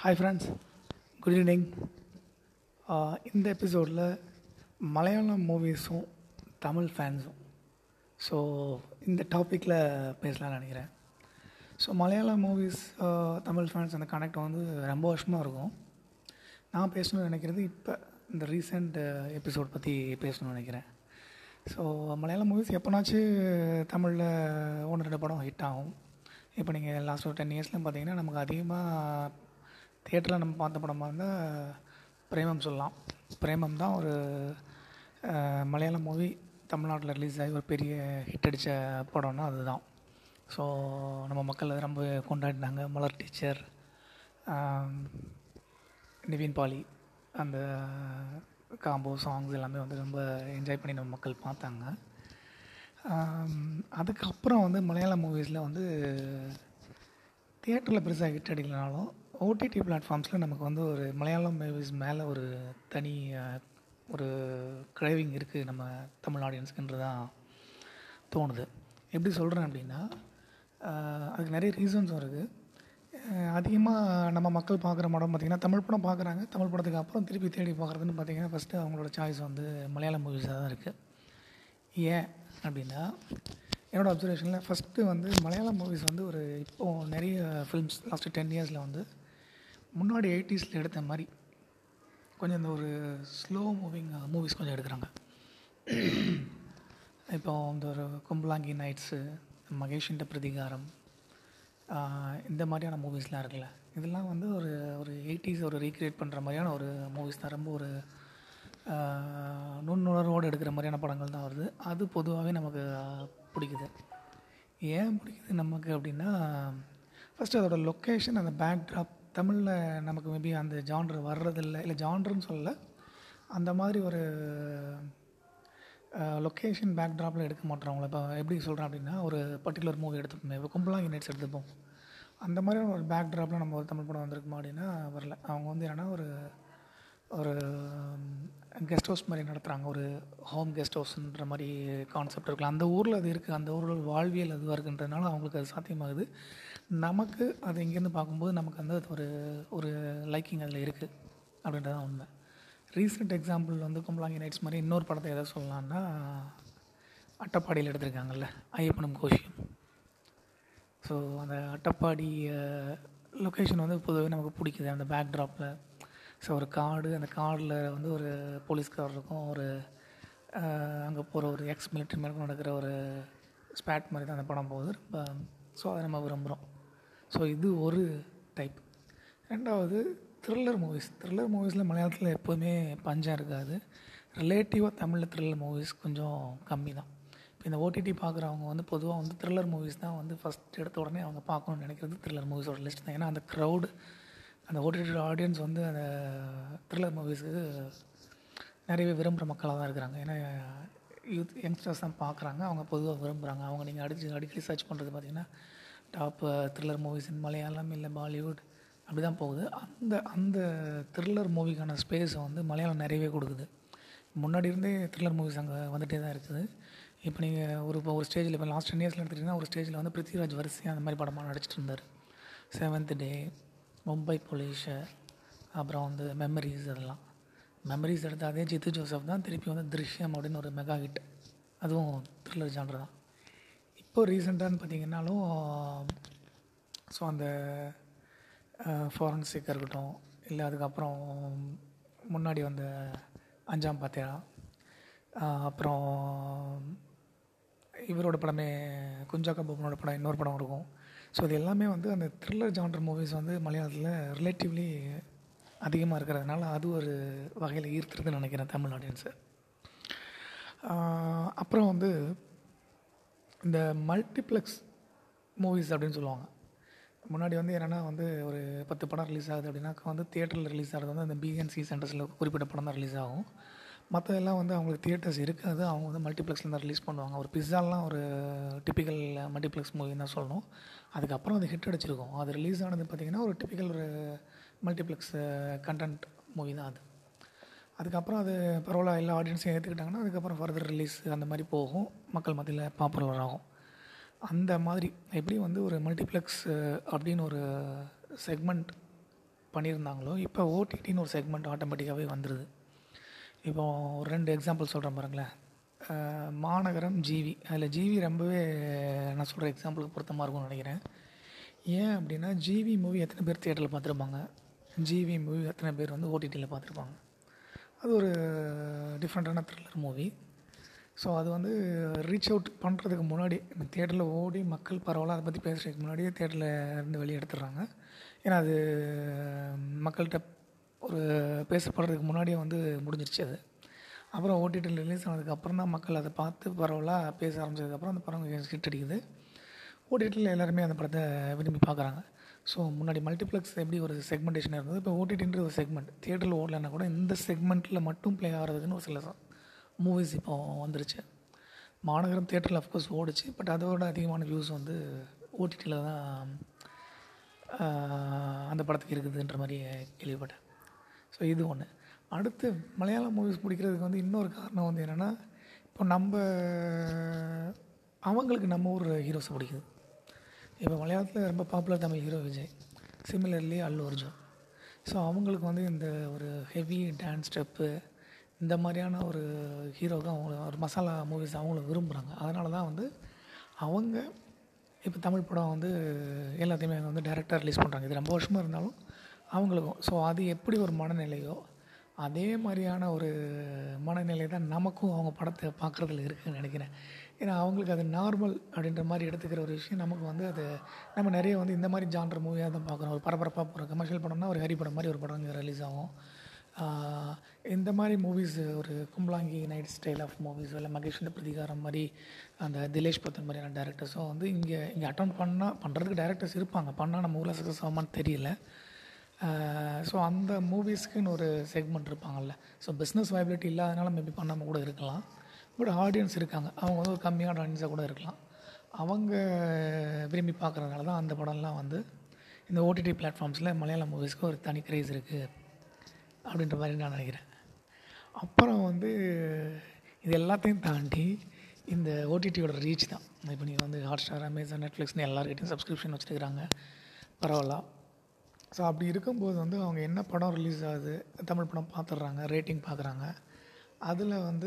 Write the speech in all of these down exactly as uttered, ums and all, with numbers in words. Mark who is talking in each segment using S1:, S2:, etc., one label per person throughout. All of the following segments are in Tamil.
S1: Hi friends, good evening. இந்த எபிசோடில் மலையாளம் மூவிஸும் தமிழ் ஃபேன்ஸும் ஸோ இந்த டாப்பிக்கில் பேசலாம்னு நினைக்கிறேன். So Malayalam movies Tamil fans அந்த கனெக்ட் வந்து ரொம்ப வருஷமாக இருக்கும். நான் பேசணும்னு நினைக்கிறது இப்போ இந்த ரீசெண்ட் எபிசோட் பற்றி பேசணும்னு நினைக்கிறேன். ஸோ மலையாளம் மூவிஸ் எப்போனாச்சும் தமிழில் ஒன்று ரெண்டு படம் ஹிட் ஆகும். இப்போ நீங்கள் லாஸ்ட் ஒரு டென் இயர்ஸ்லாம் பார்த்தீங்கன்னா நமக்கு அதிகமாக தியேட்டரில் நம்ம பார்த்த படமாக இருந்தால் பிரேமம் சொல்லலாம். பிரேமம் தான் ஒரு மலையாள மூவி தமிழ்நாட்டில் ரிலீஸ் ஆகி ஒரு பெரிய ஹிட் அடித்த படம்னா அதுதான். ஸோ நம்ம மக்கள் அதை ரொம்ப கொண்டாடினாங்க. மலர் டீச்சர், நிவின் பாலி, அந்த காம்போ சாங்ஸ் எல்லாமே வந்து ரொம்ப என்ஜாய் பண்ணி நம்ம மக்கள் பார்த்தாங்க. அதுக்கப்புறம் வந்து மலையாள மூவிஸில் வந்து தியேட்டரில் பெருசாக ஹிட் அடிக்கலனாலும் ஓடிடி பிளாட்ஃபார்ம்ஸில் நமக்கு வந்து ஒரு மலையாளம் மூவிஸ் மேலே ஒரு தனி ஒரு கிரேவிங் இருக்குது நம்ம தமிழ் ஆடியன்ஸுக்குன்றது தான் தோணுது. எப்படி சொல்கிறேன் அப்படின்னா, அதுக்கு நிறைய ரீசன்ஸும் இருக்குது. அதிகமாக நம்ம மக்கள் பார்க்குற படம் பார்த்திங்கன்னா தமிழ் படம் பார்க்குறாங்க. தமிழ் படத்துக்கு அப்புறம் திருப்பி தேடி பார்க்குறதுன்னு பார்த்திங்கன்னா ஃபஸ்ட்டு அவங்களோட சாய்ஸ் வந்து மலையாளம் மூவிஸாக தான் இருக்குது. ஏன் அப்படின்னா, என்னோடய அப்சர்வேஷனில் ஃபஸ்ட்டு வந்து மலையாளம் மூவிஸ் வந்து ஒரு இப்போது நிறைய ஃபிலிம்ஸ் லாஸ்ட்டு டென் இயர்ஸில் வந்து முன்னாடி எயிட்டிஸில் எடுத்த மாதிரி கொஞ்சம் இந்த ஒரு ஸ்லோ மூவிங் மூவிஸ் கொஞ்சம் எடுக்கிறாங்க. இப்போ இந்த ஒரு கும்பலாங்கி நைட்ஸு, மகேஷின்ட பிரதிகாரம், இந்த மாதிரியான மூவிஸ்லாம் இருக்குல்ல, இதெல்லாம் வந்து ஒரு ஒரு எயிட்டிஸ் ஒரு ரீக்ரியேட் பண்ணுற மாதிரியான ஒரு மூவிஸ் தான். ரொம்ப ஒரு நுண்ணுணர்வோடு எடுக்கிற மாதிரியான படங்கள் தான் வருது. அது பொதுவாகவே நமக்கு பிடிக்குது. ஏன் பிடிக்குது நமக்கு அப்படின்னா, ஃபஸ்ட்டு அதோடய லொக்கேஷன், அந்த பேக்ட்ராப். தமிழில் நமக்கு மேபி அந்த ஜான்ரு வர்றதில்லை, இல்லை ஜான்ருன்னு சொல்லலை, அந்த மாதிரி ஒரு லொக்கேஷன் பேக்ட்ராப்பில் எடுக்க மாட்டோம். இப்போ எப்படி சொல்கிறேன் அப்படின்னா, ஒரு பர்டிகுலர் மூவி எடுத்துப்போமே, இப்போ கும்பலாங்கி நைட்ஸ் எடுத்துப்போம். அந்த மாதிரியான ஒரு பேக்ட்ராப்பில் நம்ம ஒரு தமிழ் படம் வந்திருக்குமா அப்படின்னா வரல. அவங்க வந்து என்னென்னா ஒரு ஒரு கெஸ்ட் ஹவுஸ் மாதிரி நடத்துகிறாங்க. ஒரு ஹோம் கெஸ்ட் ஹவுஸ்ன்ற மாதிரி கான்செப்ட் இருக்கலாம். அந்த ஊரில் அது இருக்குது, அந்த ஊரில் வாழ்வியல் அதுவாக இருக்குன்றதுனால அவங்களுக்கு அது சாத்தியமாகுது. நமக்கு அது இங்கேருந்து பார்க்கும்போது நமக்கு அந்த ஒரு ஒரு லைக்கிங் அதில் இருக்குது அப்படின்றது தான் உண்மை. ரீசெண்ட் எக்ஸாம்பிள் வந்து கும்பலாங்கி நைட்ஸ் மாதிரி இன்னொரு படத்தை எதை சொல்லலான்னா, அட்டப்பாடியில் எடுத்திருக்காங்கல்ல, ஐயப்பனும் கோஷியும். ஸோ அந்த அட்டப்பாடி லொக்கேஷன் வந்து பொதுவாக நமக்கு பிடிக்குது. அந்த பேக்ட்ராப்பில் ஸோ ஒரு காடு, அந்த காடில் வந்து ஒரு போலீஸ்கார் இருக்கும், ஒரு அங்கே போகிற ஒரு எக்ஸ் மிலிட்ரி மேலே நடக்கிற ஒரு ஸ்பேட் மாதிரி தான் அந்த படம் போகுது. ரொம்ப ஸோ அதை நம்ம விரும்புகிறோம். ஸோ இது ஒரு டைப். ரெண்டாவது த்ரில்லர் மூவிஸ். த்ரில்லர் மூவிஸில் மலையாளத்தில் எப்போதுமே பஞ்சம் இருக்காது. ரிலேட்டிவாக தமிழில் த்ரில்லர் மூவிஸ் கொஞ்சம் கம்மி தான். இப்போ இந்த ஓடிடி பார்க்குறவங்க வந்து பொதுவாக வந்து த்ரில்லர் மூவிஸ் தான் வந்து ஃபஸ்ட் எடுத்த உடனே அவங்க பார்க்கணுன்னு நினைக்கிறது த்ரில்லர் மூவிஸோட லிஸ்ட் தான். ஏன்னா அந்த க்ரௌடு, அந்த ஓடிடி ஆடியன்ஸ் வந்து அந்த த்ரில்லர் மூவிஸுக்கு நிறையவே விரும்புகிற மக்களாக தான் இருக்கிறாங்க. ஏன்னா யூத் யங்ஸ்டர்ஸ் தான் பார்க்குறாங்க, அவங்க பொதுவாக விரும்புகிறாங்க. அவங்க நீங்கள் அடிச்சு அடிக்கடி சர்ச் பண்ணுறது பார்த்திங்கன்னா top thriller movies in Malayalam இல்லை பாலிவுட் அப்படி தான் போகுது. அந்த அந்த த்ரில்லர் மூவிக்கான ஸ்பேஸை வந்து மலையாளம் நிறையவே கொடுக்குது. முன்னாடி இருந்தே த்ரில்லர் மூவிஸ் அங்கே வந்துகிட்டே தான் இருக்குது. இப்போ நீங்கள் ஒரு இப்போ ஒரு ஸ்டேஜில் இப்போ லாஸ்ட் டென் இயர்ஸில் எடுத்துகிட்டிங்கன்னா ஒரு ஸ்டேஜில் வந்து பிருத்திவிராஜ் வரிசையாக அந்த மாதிரி படமாக நடிச்சிட்டு இருந்தார். செவன்த் டே, மும்பை போலீஸு, அப்புறம் வந்து மெமரிஸ். அதெல்லாம் மெமரிஸ் எடுத்த அதே ஜித்து ஜோசப் தான் திருப்பி வந்து திருஷ்யம் அப்படின்னு ஒரு மெகா ஹிட், அதுவும் த்ரில்லர் ஜான்ரு தான். இப்போ ரீசெண்டானு பார்த்திங்கன்னாலும் ஸோ அந்த ஃபாரன்சிக்காக இருக்கட்டும், இல்லை அதுக்கப்புறம் முன்னாடி வந்த அஞ்சாம் பாத்தியா, அப்புறம் இவரோட படமே குஞ்சாக்கா போபனோட படம், இன்னொரு படம் இருக்கும். ஸோ இது எல்லாமே வந்து அந்த த்ரில்லர் ஜான்டர் மூவிஸ் வந்து மலையாளத்தில் ரிலேட்டிவ்லி அதிகமாக இருக்கிறதுனால அது ஒரு வகையில் ஈர்த்துறதுன்னு நினைக்கிறேன் தமிழ் ஆடியன்ஸு. அப்புறம் வந்து இந்த மல்டிப்ளெக்ஸ் மூவிஸ் அப்படின்னு சொல்லுவாங்க. முன்னாடி வந்து என்னென்னா வந்து ஒரு பத்து படம் ரிலீஸ் ஆகுது அப்படின்னாக்கா வந்து தியேட்டரில் ரிலீஸ் ஆகிறது வந்து அந்த பிஎன்சி சென்டர்ஸில் குறிப்பிட்ட படம் தான் ரிலீஸ் ஆகும். மற்றதெல்லாம் வந்து அவங்களுக்கு தியேட்டர்ஸ் இருக்காது, அவங்க வந்து மல்டிப்ளெக்ஸில் தான் ரிலீஸ் பண்ணுவாங்க. ஒரு பிஸாலாம் ஒரு டிப்பிக்கல் மல்டிப்ளெக்ஸ் மூவின்னு தான் சொல்லணும். அதுக்கப்புறம் அது ஹிட் அடிச்சிருக்கும். அது ரிலீஸ் ஆனது பார்த்திங்கன்னா ஒரு டிப்பிக்கல் ஒரு மல்டிப்ளெக்ஸ் கண்டென்ட் மூவி தான் அது. அதுக்கப்புறம் அது பரவாயில்ல, எல்லா ஆடியன்ஸையும் ஏற்றுக்கிட்டாங்கன்னா அதுக்கப்புறம் ஃபர்தர் ரிலீஸ் அந்த மாதிரி போகும், மக்கள் மத்தியில் பாப்புலர் ஆகும். அந்த மாதிரி எப்படி வந்து ஒரு மல்டிப்ளெக்ஸ் அப்படின்னு ஒரு செக்மெண்ட் பண்ணியிருந்தாங்களோ இப்போ ஓடிடின்னு ஒரு செக்மெண்ட் ஆட்டோமேட்டிக்காகவே வந்துடுது. இப்போ ஒரு ரெண்டு எக்ஸாம்பிள் சொல்கிறேன் பாருங்களேன். அஹ் மாநகரம், ஜிவி. அதில் ஜிவி ரொம்பவே நான் சொல்கிற எக்ஸாம்பிளுக்கு பொருத்தமாக இருக்கும்னு நினைக்கிறேன். ஏன் அப்படின்னா ஜிவி மூவி எத்தனை பேர் தியேட்டரில் பார்த்துருப்பாங்க, ஜிவி மூவி எத்தனை பேர் வந்து ஓடிடியில் பார்த்துருப்பாங்க. அது ஒரு டிஃப்ரெண்ட்டான த்ரில்லர் மூவி. ஸோ அது வந்து ரீச் அவுட் பண்ணுறதுக்கு முன்னாடி தியேட்டரில் ஓடி மக்கள் பரவலாக அதை பற்றி பேசுகிறதுக்கு முன்னாடியே தியேட்டரில் இருந்து வெளியே எடுத்துடுறாங்க. ஏன்னா அது மக்கள்கிட்ட ஒரு பேசப்படுறதுக்கு முன்னாடியே வந்து முடிஞ்சிருச்சு அது. அப்புறம் ஓடிடியில் ரிலீஸ் ஆனதுக்கப்புறம் தான் மக்கள் அதை பார்த்து பரவலாக பேச ஆரம்பிச்சதுக்கப்புறம் அந்த படம் ஹிட் அடிக்குது. ஓடிடியில் எல்லாருமே அந்த படத்தை விரும்பி பார்க்குறாங்க. ஸோ முன்னாடி மல்டிப்ளெக்ஸ் எப்படி ஒரு செக்மெண்டேஷன் இருந்தது, இப்போ ஓடிடின்ற ஒரு செக்மெண்ட். தியேட்டரில் ஓடலைன்னா கூட இந்த செக்மெண்ட்டில் மட்டும் ப்ளே ஆகிறதுக்குன்னு ஒரு சில மூவிஸ் இப்போ வந்துருச்சு. மாநகரம் தியேட்டரில் அஃப்கோர்ஸ் ஓடிச்சு, பட் அதோட அதிகமான வியூஸ் வந்து ஓடிடியில் தான் அந்த படத்துக்கு இருக்குதுன்ற மாதிரி கேள்விப்பட்டேன். ஸோ இது ஒன்று. அடுத்து மலையாள மூவிஸ் பிடிக்கிறதுக்கு வந்து இன்னொரு காரணம் வந்து என்னென்னா, இப்போ நம்ம அவங்களுக்கு நம்ம ஊர் ஹீரோஸை பிடிக்குது. இப்போ மலையாளத்தில் ரொம்ப popular Tamil hero Vijay, similarly Allu Arjun. So அவங்களுக்கு வந்து இந்த ஒரு ஹெவி டான்ஸ் ஸ்டெப்பு இந்த மாதிரியான ஒரு ஹீரோவுக்கு அவங்க ஒரு மசாலா மூவிஸ் அவங்களும் விரும்புகிறாங்க. அதனால தான் வந்து அவங்க இப்போ தமிழ் படம் வந்து எல்லாத்தையுமே வந்து டைரெக்டாக ரிலீஸ் பண்ணுறாங்க. இது ரொம்ப வருஷமாக இருந்தாலும் அவங்களுக்கும். ஸோ அது எப்படி ஒரு மனநிலையோ அதே மாதிரியான ஒரு மனநிலை தான் நமக்கும் அவங்க படத்தை பார்க்குறதுல இருக்குதுன்னு நினைக்கிறேன். ஏன்னா அவங்களுக்கு அது நார்மல் அப்படின்ற மாதிரி எடுத்துக்கிற ஒரு விஷயம் நமக்கு வந்து அது நம்ம நிறைய வந்து இந்த மாதிரி ஜான்டர் மூவியாக தான் பார்க்குறோம். ஒரு பரபரப்பாக போகிற கமர்ஷியல் படம்னா ஒரு ஹரி படம் மாதிரி ஒரு படம் இங்கே ரிலீஸ் ஆகும். இந்த மாதிரி மூவிஸ் ஒரு Kumbalangi night style of movies இல்லை மகேஷ்வர பிரதிகாரம் மாதிரி அந்த திலேஷ் பத்தன் மாதிரியான டேரக்டர்ஸும் வந்து இங்கே இங்கே அட்டன் பண்ணால் பண்ணுறதுக்கு டேரக்டர்ஸ் இருப்பாங்க. பண்ணால் நம்ம ஊரில் சக்ஸஸ் ஆகுமான்னு தெரியல. ஸோ அந்த மூவிஸ்க்குன்னு ஒரு செக்மெண்ட் இருப்பாங்கள்ல. ஸோ பிஸ்னஸ் வைபிலிட்டி இல்லாதனால மேபி பண்ணாமல் கூட இருக்கலாம். பட் ஆடியன்ஸ் இருக்காங்க, அவங்க வந்து ஒரு கம்மியான ஆடியன்ஸாக கூட இருக்கலாம். அவங்க விரும்பி பார்க்குறதுனால தான் அந்த படம்லாம் வந்து இந்த ஓடிடி பிளாட்ஃபார்ம்ஸில் மலையாள மூவிஸ்க்கு ஒரு தனி கிரேஸ் இருக்குது அப்படின்ற மாதிரி நான் நினைக்கிறேன். அப்புறம் வந்து இது எல்லாத்தையும் தாண்டி இந்த ஓடிடியோட ரீச் தான். இப்போ நீங்கள் வந்து ஹாட்ஸ்டார், அமேசான், நெட்ஃப்ளிக்ஸ்னு எல்லாருக்கிட்டையும் சப்ஸ்கிரிப்ஷன் வச்சுருக்கிறாங்க பரவாயில்ல. ஸோ அப்படி இருக்கும்போது வந்து அவங்க என்ன படம் ரிலீஸ் ஆகுது, தமிழ் படம் பார்த்துட்றாங்க, ரேட்டிங் பார்க்குறாங்க. அதில் வந்து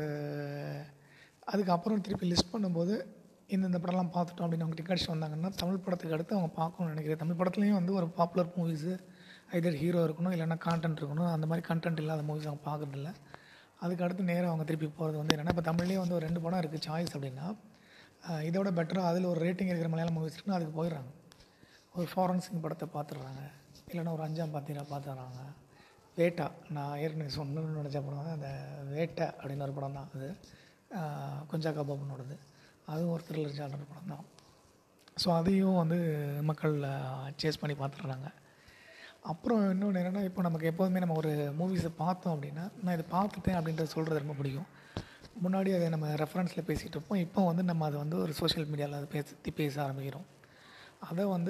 S1: அதுக்கப்புறம் திருப்பி லிஸ்ட் பண்ணும்போது இந்தந்த படம்லாம் பார்த்துட்டோம் அப்படின்னு அவங்க டிக்கெட்ஸ் வந்தாங்கன்னா தமிழ் படத்துக்கு அடுத்து அவங்க பார்க்கணும்னு நினைக்கிறேன். தமிழ் படத்துலேயும் வந்து ஒரு பாப்புலர் மூவிஸு ஐதர் ஹீரோ இருக்கணும் இல்லைன்னா கான்டென்ட் இருக்கணும். அந்த மாதிரி கண்டென்ட் இல்லாத மூவிஸ் அவங்க பார்க்குறதில்ல. அதுக்கு அடுத்து நேராக அவங்க திருப்பி போகிறது வந்து என்னென்னா, இப்போ தமிழ்லேயே வந்து ஒரு ரெண்டு படம் இருக்குது சாய்ஸ் அப்படின்னா, இதோட பெட்டராக அதில் ஒரு ரேட்டிங் இருக்கிற மலையாள மூவிஸ் இருக்குன்னா அதுக்கு போயிடுறாங்க. ஒரு ஃபாரன்சிங் படத்தை பார்த்துடுறாங்க, இல்லைன்னா ஒரு அஞ்சாம் பாத்திரா பார்த்துடுறாங்க. வேட்டா, நான் ஏற்கனவே சொன்னேன்னு நினச்ச படம் வந்து அந்த வேட்டை அப்படின்னு ஒரு படம் தான். அது கொஞ்சம் கபாபனோடது. அதுவும் ஒரு த்ரில்லர் ஜானர் படம் தான். ஸோ அதையும் வந்து மக்கள் சேஸ் பண்ணி பார்த்துடுறாங்க. அப்புறம் இன்னொன்று என்னென்னா, இப்போ நமக்கு எப்போதுமே நம்ம ஒரு மூவிஸை பார்த்தோம் அப்படின்னா, நான் இதை பார்த்துட்டேன் அப்படின்றத சொல்கிறது ரொம்ப பிடிக்கும். முன்னாடி அதை நம்ம ரெஃபரன்ஸில் பேசிகிட்டு இருப்போம். இப்போ வந்து நம்ம அதை வந்து ஒரு சோஷியல் மீடியாவில் அதை பேசி பேச ஆரம்பிக்கிறோம். அதை வந்து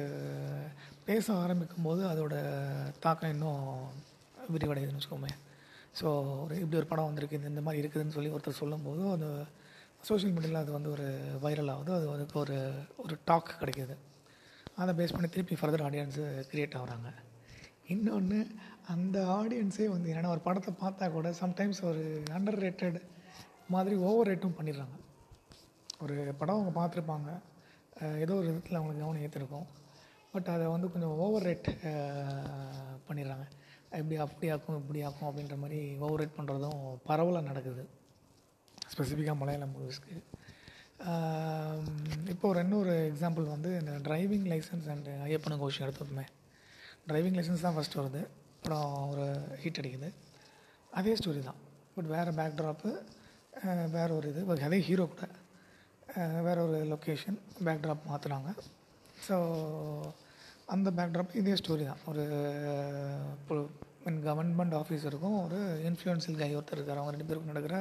S1: பேச ஆரம்பிக்கும் போது அதோட தாக்கம் இன்னும் விரிவடையுதுன்னு வச்சுக்கோமே. ஸோ ஒரு இப்படி ஒரு படம் வந்திருக்கு, இந்த இந்த மாதிரி இருக்குதுன்னு சொல்லி ஒருத்தர் சொல்லும்போது அது சோஷியல் மீடியாவில் அது வந்து ஒரு வைரல் ஆகுது. அது அதுக்கு ஒரு ஒரு டாக் கிடைக்கிது. அதை பேஸ் பண்ணி திருப்பி ஃபர்தர் ஆடியன்ஸு க்ரியேட் ஆகுறாங்க. இன்னொன்று, அந்த ஆடியன்ஸே வந்து என்னென்னா ஒரு படத்தை பார்த்தா கூட சம்டைம்ஸ் ஒரு அண்டர் ரேட்டட் மாதிரி ஓவர் ரேட்டும் பண்ணிடுறாங்க. ஒரு படம் அவங்க பார்த்துருப்பாங்க, ஏதோ ஒரு விதத்தில் அவங்களுக்கு கவனம் ஏற்றிருக்கும், பட் அதை வந்து கொஞ்சம் ஓவர் ரேட் பண்ணிடுறாங்க. இப்படி அப்படி ஆக்கும் இப்படி ஆக்கும் அப்படின்ற மாதிரி ஓவர் ரேட் பண்ணுறதும் பரவலாக நடக்குது, ஸ்பெசிஃபிக்காக மலையாள மூவிஸ்க்கு. இப்போ ஒரு இன்னொரு எக்ஸாம்பிள் வந்து இந்த டிரைவிங் லைசன்ஸ் அண்ட் ஐயப்பன கோஷம் எடுத்துப்போமே. டிரைவிங் லைசன்ஸ் தான் ஃபஸ்ட் வருது, அப்புறம் ஒரு ஹிட் அடிக்குது. அதே ஸ்டோரி தான், பட் வேறு பேக்ட்ராப்பு, வேறு ஒரு இது, அதே ஹீரோ கூட வேறு ஒரு லொக்கேஷன் பேக்ட்ராப் மாற்றுறாங்க. ஸோ அந்த பேக்ட்ராப் இதே ஸ்டோரி தான். ஒரு கவர்மெண்ட் ஆஃபீஸருக்கும் ஒரு இன்ஃப்ளூயன்ஷியல் கை ஒருத்தர் இருக்கார். அவங்க ரெண்டு பேருக்கும் நடக்கிற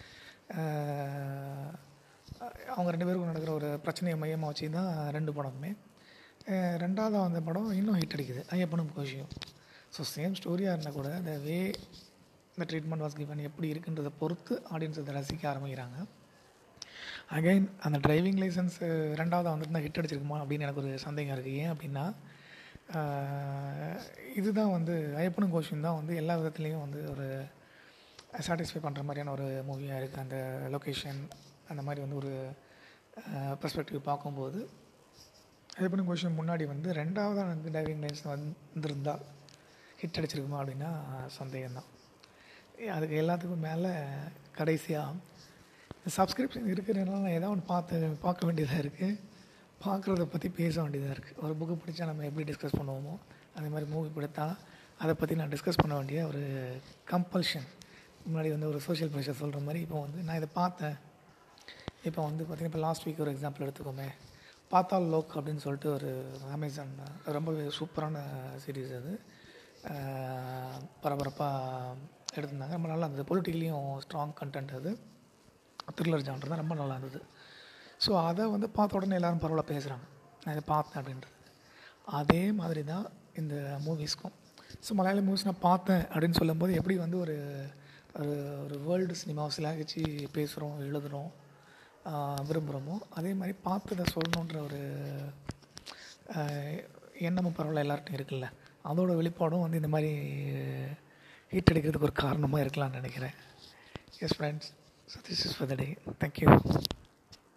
S1: அவங்க ரெண்டு பேருக்கும் நடக்கிற ஒரு பிரச்சனையை மையமாக வச்சு தான் ரெண்டு படமுமே. ரெண்டாவது அந்த படம் இன்னும் ஹிட் அடிக்குது, ஐயப்பனும் கோஷியும். ஸோ சேம் ஸ்டோரியாக இருந்தால் கூட அந்த வே இந்த ட்ரீட்மெண்ட் வாஸ் கிவன் எப்படி இருக்குன்றதை பொறுத்து ஆடியன்ஸ் அதை ரசிக்க ஆரம்பிக்கிறாங்க. அகைன் அந்த டிரைவிங் லைசன்ஸ் ரெண்டாவது வந்துட்டு தான் ஹிட் அடிச்சிருக்குமா அப்படின்னு எனக்கு ஒரு சந்தேகம் இருக்குது. ஏன் அப்படின்னா, இதுதான் வந்து ஐயப்பனும் கோஷியும் தான் வந்து எல்லா விதத்துலேயும் வந்து ஒரு சாட்டிஸ்ஃபை பண்ணுற மாதிரியான ஒரு மூவியாக இருக்குது. அந்த லொக்கேஷன் அந்த மாதிரி வந்து ஒரு பெர்ஸ்பெக்டிவ் பார்க்கும்போது ஐயப்பனும் கோஷியும் முன்னாடி வந்து ரெண்டாவதாக வந்து டைவிங் லைன்ஸ் வந்திருந்தால் ஹிட் அடிச்சிருக்குமா அப்படின்னா சந்தேகம்தான். அதுக்கு எல்லாத்துக்கும் மேலே கடைசியாக சப்ஸ்கிரிப்ஷன் இருக்கிறதுனால நான் ஏதாவது ஒன்று பார்த்து பார்க்க வேண்டியதாக இருக்குது, பார்க்குறத பற்றி பேச வேண்டியதாக இருக்குது. ஒரு புக்கு படித்தா நம்ம எப்படி டிஸ்கஸ் பண்ணுவோமோ அதே மாதிரி மூவி படுத்தா அதை பற்றி நான் டிஸ்கஸ் பண்ண வேண்டிய ஒரு கம்பல்ஷன். முன்னாடி வந்து ஒரு சோஷியல் ப்ரெஷர் சொல்கிற மாதிரி இப்போ வந்து நான் இதை பார்த்தேன். இப்போ வந்து பார்த்திங்கன்னா இப்போ லாஸ்ட் வீக் ஒரு எக்ஸாம்பிள் எடுத்துக்கோமே, பாத்தால் லோக் அப்படின்னு சொல்லிட்டு ஒரு அமேசான் ரொம்ப சூப்பரான சீரீஸ். அது பரபரப்பாக எடுத்திருந்தாங்க, ரொம்ப நல்லா இருந்தது. பொலிட்டிக்கலியும் ஸ்ட்ராங் கண்டென்ட், அது த்ரில்லர் ஜான்ரு தான், ரொம்ப நல்லா இருந்தது. ஸோ அதை வந்து பார்த்த உடனே எல்லோரும் பரவாயில்ல பேசுகிறாங்க, நான் இதை பார்த்தேன் அப்படின்றது. அதே மாதிரி தான் இந்த மூவிஸ்க்கும். ஸோ மலையாள மூவிஸ் நான் பார்த்தேன் அப்படின்னு சொல்லும்போது எப்படி வந்து ஒரு ஒரு வேர்ல்டு சினிமாஸில் வச்சு பேசுகிறோம், எழுதுகிறோம், விரும்புகிறோமோ அதே மாதிரி பார்த்ததை சொல்லணுன்ற ஒரு எண்ணமும் பரவாயில்ல எல்லார்ட்டும் இருக்குல்ல. அதோட வெளிப்பாடும் வந்து இந்த மாதிரி ஹீட் அடிக்கிறதுக்கு ஒரு காரணமாக இருக்கலாம்னு நினைக்கிறேன். Yes friends, so this is for the day. Thank you.